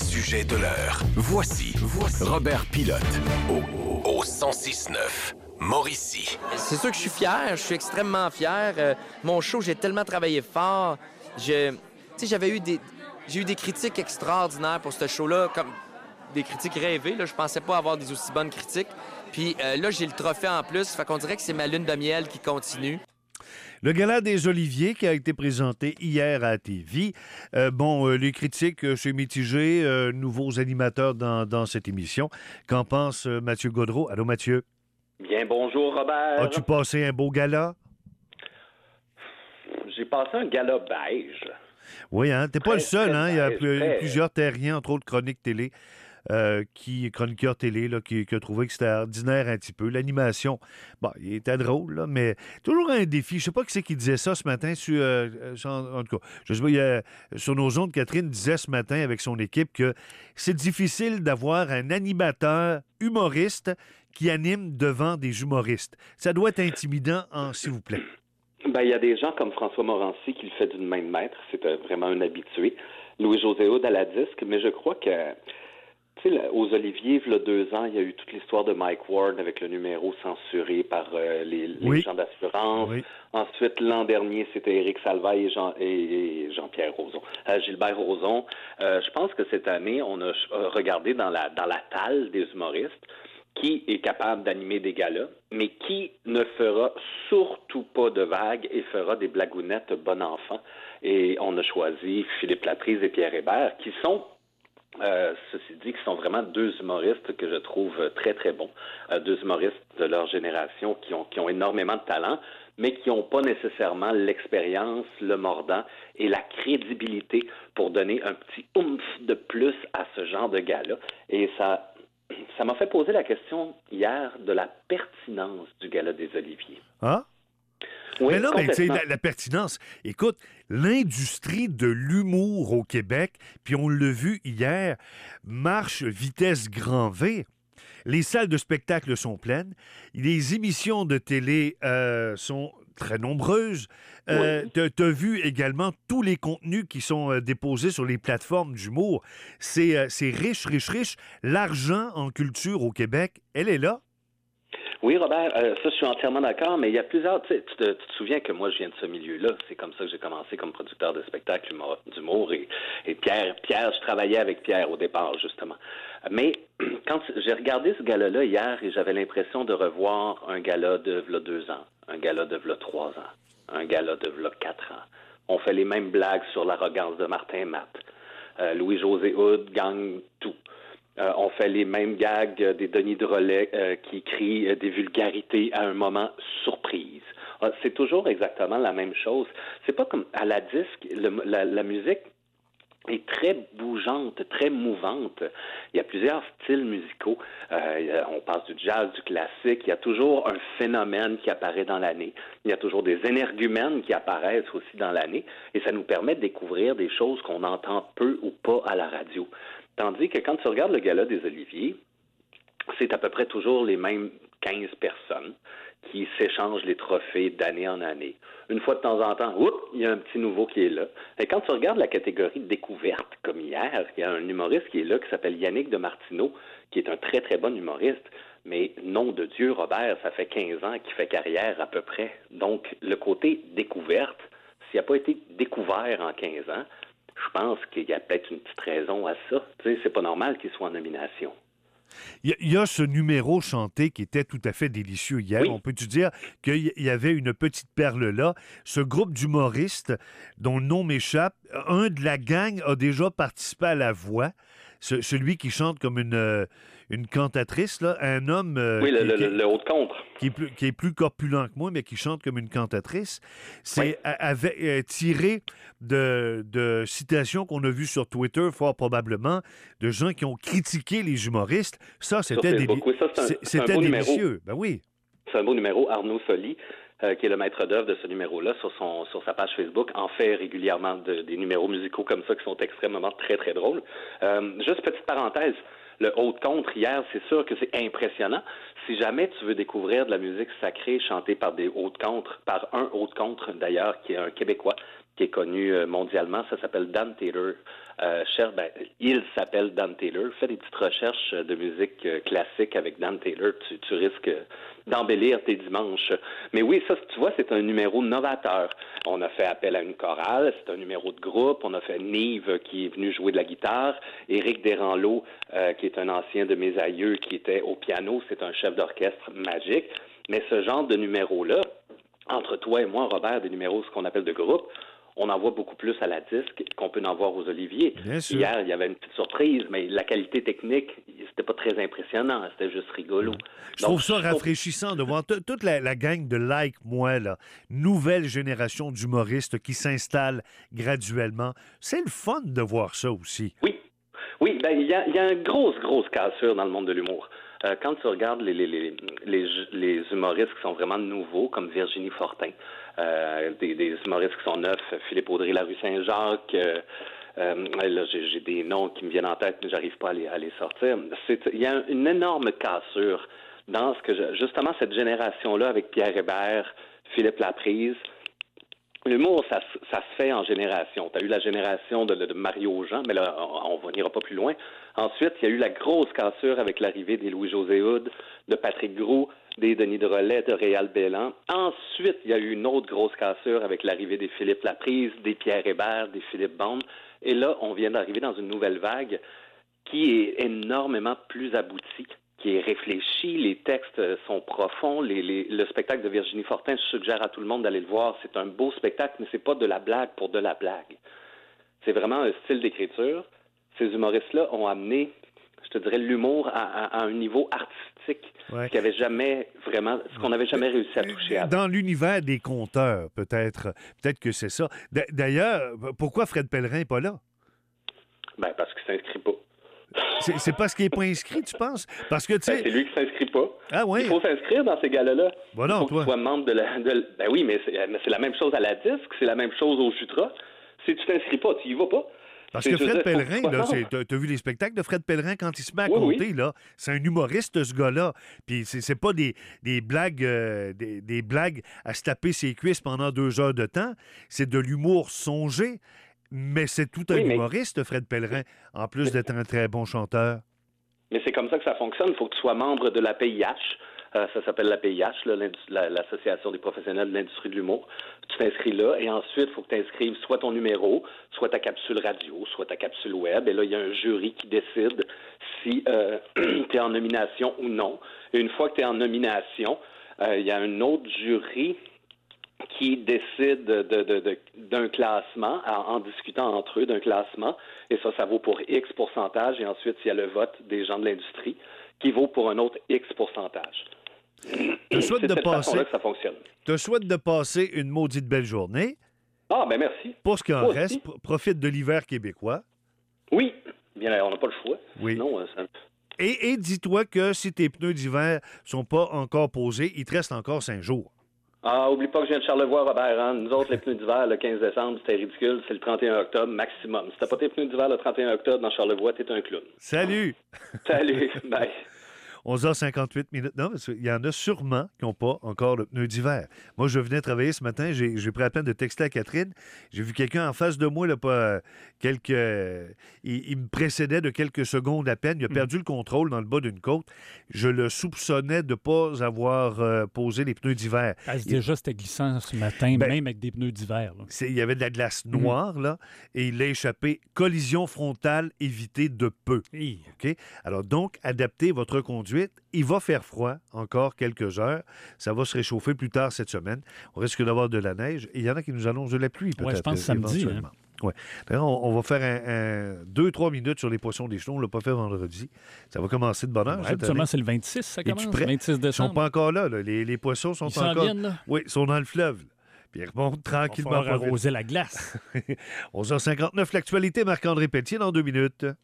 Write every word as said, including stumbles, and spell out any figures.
sujet de l'heure. Voici, voici Robert Pilote au, au cent six neuf Mauricie. C'est sûr que je suis fier, je suis extrêmement fier. Euh, mon show, j'ai tellement travaillé fort. Je, tu sais, j'avais eu des, j'ai eu des critiques extraordinaires pour ce show-là, comme des critiques rêvées. Là, je pensais pas avoir des aussi bonnes critiques. Puis euh, là, j'ai le trophée en plus, fait qu'on dirait que c'est ma lune de miel qui continue. Le Gala des Oliviers qui a été présenté hier à T V. Euh, bon, euh, les critiques, euh, c'est mitigé. Euh, nouveaux animateurs dans, dans cette émission. Qu'en pense euh, Mathieu Gaudreault? Allô, Mathieu? Bien, bonjour, Robert. As-tu passé un beau gala? J'ai passé un gala beige. Oui, hein? T'es pas Très, le seul, très hein? Il y a beige, plus- très... plusieurs terriens, entre autres chroniques télé, euh, qui, chroniqueurs télé, là, qui, qui a trouvé que c'était ordinaire un petit peu. L'animation, bon, il était drôle, là, mais toujours un défi. Je sais pas qui c'est qui disait ça ce matin sur, euh, sur- en tout cas, je sais pas, il y a, sur nos ondes, Catherine disait ce matin avec son équipe que c'est difficile d'avoir un animateur humoriste qui anime devant des humoristes. Ça doit être intimidant, hein, s'il vous plaît. Ben, il y a des gens comme François Morancy qui le fait d'une main de maître. C'est euh, vraiment un habitué. Louis-José Hood à la disque. Mais je crois que, tu sais, aux Oliviers, il y a deux ans, il y a eu toute l'histoire de Mike Ward avec le numéro censuré par euh, les, les Oui. gens d'assurance. Oui. Ensuite, l'an dernier, c'était Éric Salvaille et, Jean, et, et Jean-Pierre Roson. Euh, Gilbert Rozon. Euh, je pense que cette année, on a euh, regardé dans la, dans la talle des humoristes qui est capable d'animer des galas, mais qui ne fera surtout pas de vagues et fera des blagounettes bon enfant. Et on a choisi Philippe Laprise et Pierre Hébert, qui sont, euh, ceci dit, qui sont vraiment deux humoristes que je trouve très, très bons. Euh, deux humoristes de leur génération qui ont, qui ont énormément de talent, mais qui n'ont pas nécessairement l'expérience, le mordant et la crédibilité pour donner un petit oomph de plus à ce genre de gala. Et ça... Ça m'a fait poser la question hier de la pertinence du Gala des Oliviers. Ah? Oui, mais non, mais tu sais, complètement. la, la pertinence. Écoute, l'industrie de l'humour au Québec, puis on l'a vu hier, marche vitesse grand V. Les salles de spectacle sont pleines. Les émissions de télé euh, sont très nombreuses. Euh, Oui. t'as, t'as vu également tous les contenus qui sont euh, déposés sur les plateformes d'humour. C'est, euh, c'est riche, riche, riche. L'argent en culture au Québec, elle est là. Oui, Robert, euh, ça, je suis entièrement d'accord, mais il y a plusieurs... Tu sais, tu te, tu te souviens que moi, je viens de ce milieu-là. C'est comme ça que j'ai commencé comme producteur de spectacle humour, d'humour. Et, et Pierre, Pierre, je travaillais avec Pierre au départ, justement. Mais quand j'ai regardé ce gala-là hier et j'avais l'impression de revoir un gala de v'là deux ans, un gala de v'là trois ans, un gala de v'là quatre ans. On fait les mêmes blagues sur l'arrogance de Martin Matt. Euh, Louis-José Hood gagne tout. Euh, on fait les mêmes gags euh, des Denis Drolet euh, qui crient euh, des vulgarités à un moment surprise. Euh, c'est toujours exactement la même chose. C'est pas comme à la disque, le, la, la musique est très bougeante, très mouvante. Il y a plusieurs styles musicaux. Euh, on passe du jazz, du classique. Il y a toujours un phénomène qui apparaît dans l'année. Il y a toujours des énergumènes qui apparaissent aussi dans l'année. Et ça nous permet de découvrir des choses qu'on entend peu ou pas à la radio. Tandis que quand tu regardes le Gala des Oliviers, c'est à peu près toujours les mêmes quinze personnes qui s'échangent les trophées d'année en année. Une fois de temps en temps, oups, il y a un petit nouveau qui est là. Et quand tu regardes la catégorie découverte, comme hier, il y a un humoriste qui est là qui s'appelle Yannick de Martineau, qui est un très, très bon humoriste. Mais nom de Dieu, Robert, ça fait quinze ans qu'il fait carrière à peu près. Donc, le côté découverte, s'il n'a pas été découvert en quinze ans, je pense qu'il y a peut-être une petite raison à ça. Tu sais, c'est pas normal qu'il soit en nomination. Il y, y a ce numéro chanté qui était tout à fait délicieux hier. Oui. On peut-tu dire qu'il y avait une petite perle là? Ce groupe d'humoristes dont le nom m'échappe, un de la gang a déjà participé à La Voix. Ce, celui qui chante comme une, euh, une cantatrice, là, un homme euh, Oui, le, qui, le, qui, le haut de contre. qui, est plus, qui est plus corpulent que moi, mais qui chante comme une cantatrice. C'est Oui. a- avait, euh, tiré de, de citations qu'on a vues sur Twitter, fort probablement, de gens qui ont critiqué les humoristes. Ça, c'était, Sur déli- Facebook. Oui, ça, c'est un- c'est- c'est un c'était beau délicieux. Ben oui. C'est un beau numéro. Arnaud Soli, euh, qui est le maître d'œuvre de ce numéro-là, sur son sur sa page Facebook, en fait régulièrement de, des numéros musicaux comme ça qui sont extrêmement très, très drôles. Euh, juste petite parenthèse, le haut de contre hier, c'est sûr que c'est impressionnant. Si jamais tu veux découvrir de la musique sacrée chantée par des hauts de contre, par un haut de contre d'ailleurs, qui est un Québécois, qui est connu euh, mondialement. Ça s'appelle Dan Taylor. Euh, cher, ben, il s'appelle Dan Taylor. Fais des petites recherches de musique euh, classique avec Dan Taylor. Tu, tu risques d'embellir tes dimanches. Mais oui, ça, tu vois, c'est un numéro novateur. On a fait appel à une chorale. C'est un numéro de groupe. On a fait Nive qui est venu jouer de la guitare. Éric Desranleau, euh, qui est un ancien de mes aïeux, qui était au piano. C'est un chef d'orchestre magique. Mais ce genre de numéro-là, entre toi et moi, Robert, des numéros, ce qu'on appelle de groupe, on en voit beaucoup plus à la disque qu'on peut en voir aux Oliviers. Bien sûr. Hier, il y avait une petite surprise, mais la qualité technique, c'était pas très impressionnant. C'était juste rigolo. Je trouve ça rafraîchissant de voir t- toute la, la gang de Like Moi, là, nouvelle génération d'humoristes qui s'installent graduellement. C'est le fun de voir ça aussi. Oui, oui, ben il y a, il y a une grosse, grosse cassure dans le monde de l'humour. Euh, quand tu regardes les, les, les, les, les humoristes qui sont vraiment nouveaux, comme Virginie Fortin, euh, des, des humoristes qui sont neufs, Philippe Audry, la rue Saint-Jacques, euh, euh, là, j'ai, j'ai des noms qui me viennent en tête, mais j'arrive pas à les, à les sortir. C'est, il y a une énorme cassure dans ce que, je, justement, cette génération-là avec Pierre Hébert, Philippe Laprise. L'humour, ça, ça se fait en génération. Tu as eu la génération de, de Mario Jean, mais là, on n'ira pas plus loin. Ensuite, il y a eu la grosse cassure avec l'arrivée des Louis-José Hood, de Patrick Groux, des Denis Drolet, de Réal Bélan. Ensuite, il y a eu une autre grosse cassure avec l'arrivée des Philippe Laprise, des Pierre Hébert, des Philippe Bond. Et là, on vient d'arriver dans une nouvelle vague qui est énormément plus aboutie, qui est réfléchi, les textes sont profonds, les, les, le spectacle de Virginie Fortin, je suggère à tout le monde d'aller le voir, c'est un beau spectacle, mais c'est pas de la blague pour de la blague. C'est vraiment un style d'écriture. Ces humoristes-là ont amené, je te dirais, l'humour à, à, à un niveau artistique, Ouais. ce qu'il avait jamais vraiment, ce qu'on n'avait jamais réussi à toucher avant. Dans l'univers des conteurs, peut-être, peut-être que c'est ça. D- D'ailleurs, pourquoi Fred Pellerin n'est pas là? Ben, parce qu'il s'inscrit pas. C'est, c'est parce qu'il n'est pas inscrit, tu penses? Parce que, tu sais... Ben, c'est lui qui s'inscrit pas. Ah oui? Il faut s'inscrire dans ces galas-là. Bon, non, Il faut que toi. tu sois membre de la... De... Ben oui, mais c'est, mais c'est la même chose à la disque, c'est la même chose au Jutra. Si tu t'inscris pas, tu y vas pas. Parce C'est- que je veux Fred dire, faut que tu Pellerin, sois là, membre. c'est, t'as, t'as vu les spectacles de Fred Pellerin quand il se met à Oui, oui. compter, là? C'est un humoriste, ce gars-là. Puis c'est, c'est pas des, des blagues euh, des, des blagues à se taper ses cuisses pendant deux heures de temps. C'est de l'humour songé. Mais c'est tout un Oui, mais- humoriste, Fred Pellerin, en plus d'être un très bon chanteur. Mais c'est comme ça que ça fonctionne. Il faut que tu sois membre de l'A P I H. Euh, ça s'appelle l'A P I H, là, la, l'Association des professionnels de l'industrie de l'humour. Tu t'inscris là et ensuite, il faut que tu inscrives soit ton numéro, soit ta capsule radio, soit ta capsule web. Et là, il y a un jury qui décide si euh, tu es en nomination ou non. Et une fois que tu es en nomination, euh, il y a un autre jury qui décide de, de, de, d'un classement, en, en discutant entre eux d'un classement, et ça, ça vaut pour X pourcentage, et ensuite, il y a le vote des gens de l'industrie qui vaut pour un autre X pourcentage. Je souhaite C'est de de cette passer- façon-là que ça fonctionne. Je te souhaite de passer une maudite belle journée. Ah, ben merci. Pour ce qui en Moi reste, aussi. pro- profite de l'hiver québécois. Oui, bien, on n'a pas le choix. Oui. Sinon, euh, ça... Et, et dis-toi que si tes pneus d'hiver sont pas encore posés, il te reste encore cinq jours. Ah, oublie pas que je viens de Charlevoix, Robert. Hein? Nous autres, les pneus d'hiver, le quinze décembre, c'était ridicule. C'est le trente et un octobre maximum. Si t'as pas tes pneus d'hiver le trente et un octobre dans Charlevoix, t'es un clown. Salut! Salut, bye. onze heures cinquante-huit minutes. Non, parce qu'il y en a sûrement qui n'ont pas encore le pneu d'hiver. Moi, je venais travailler ce matin, j'ai, j'ai pris la peine de texter à Catherine. J'ai vu quelqu'un en face de moi, là, pas euh, quelques. euh, il, il me précédait de quelques secondes à peine. Il a perdu le contrôle dans le bas d'une côte. Je le soupçonnais de ne pas avoir euh, posé les pneus d'hiver. Ah, c'est déjà, c'était glissant ce matin, Ben, même avec des pneus d'hiver. là. C'est- il y avait de la glace noire, là, et il a échappé. Collision frontale évitée de peu. Hi. OK? Alors, donc, adaptez votre conduite. Il va faire froid encore quelques heures. Ça va se réchauffer plus tard cette semaine. On risque d'avoir de la neige. Et il y en a qui nous annoncent de la pluie, peut-être. Ouais, je pense samedi, éventuellement. Ouais. D'ailleurs, on, on va faire un, un, deux, trois minutes sur les poissons des chenaux. On ne l'a pas fait vendredi. Ça va commencer de bonne heure. Ouais, cette habituellement, année. c'est le vingt-six, ça Es-tu commence. prêt? vingt-six Ils ne sont décembre. pas encore là. là. Les, les poissons sont Ils s'en encore. viennent, là. Oui, ils sont dans le fleuve. là. Puis ils remontent Il va tranquillement. falloir pas vite. arroser la glace. onze heures cinquante-neuf, l'actualité, Marc-André Pelletier dans deux minutes.